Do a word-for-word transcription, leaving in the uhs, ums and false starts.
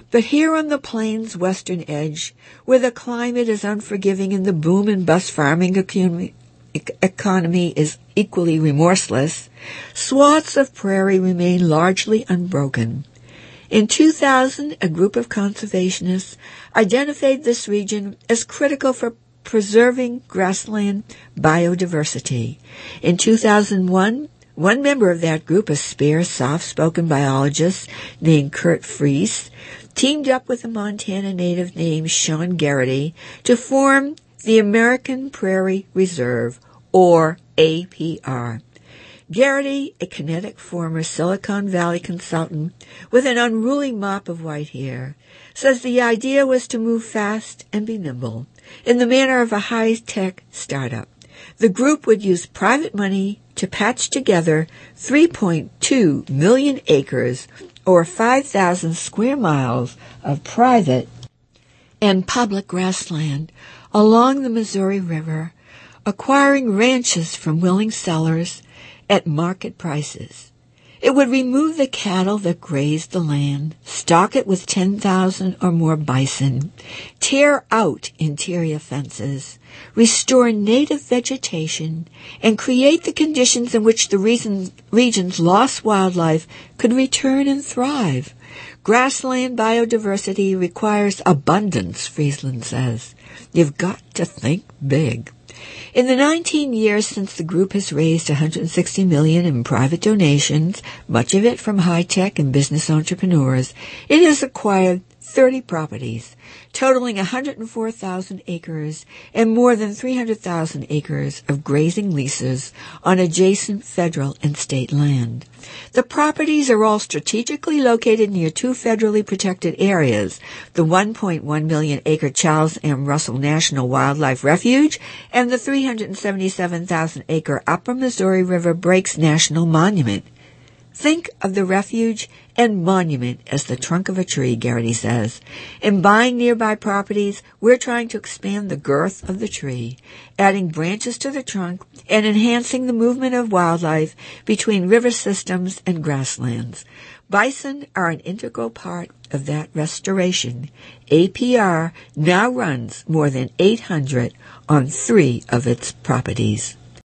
But here on the plain's western edge, where the climate is unforgiving and the boom and bust farming economy, economy is equally remorseless, swaths of prairie remain largely unbroken. In two thousand, a group of conservationists identified this region as critical for preserving grassland biodiversity. In two thousand one, one member of that group, a spare, soft-spoken biologist named Kurt Fries, teamed up with a Montana native named Sean Garrity to form the American Prairie Reserve, or A P R. Garrity, a kinetic former Silicon Valley consultant with an unruly mop of white hair, says the idea was to move fast and be nimble, in the manner of a high-tech startup. The group would use private money to patch together three point two million acres, or five thousand square miles, of private and public grassland along the Missouri River, acquiring ranches from willing sellers at market prices. It would remove the cattle that grazed the land, stock it with ten thousand or more bison, tear out interior fences, restore native vegetation, and create the conditions in which the region, region's lost wildlife could return and thrive. Grassland biodiversity requires abundance, Friesland says. You've got to think big. In the nineteen years since the group has raised one hundred sixty million dollars in private donations, much of it from high-tech and business entrepreneurs, it has acquired thirty properties, totaling one hundred four thousand acres and more than three hundred thousand acres of grazing leases on adjacent federal and state land. The properties are all strategically located near two federally protected areas, the one point one million acre Charles M. Russell National Wildlife Refuge and the three hundred seventy-seven thousand acre Upper Missouri River Breaks National Monument. Think of the refuge and monument as the trunk of a tree, Garrity says. In buying nearby properties, we're trying to expand the girth of the tree, adding branches to the trunk and enhancing the movement of wildlife between river systems and grasslands. Bison are an integral part of that restoration. A P R now runs more than eight hundred on three of its properties.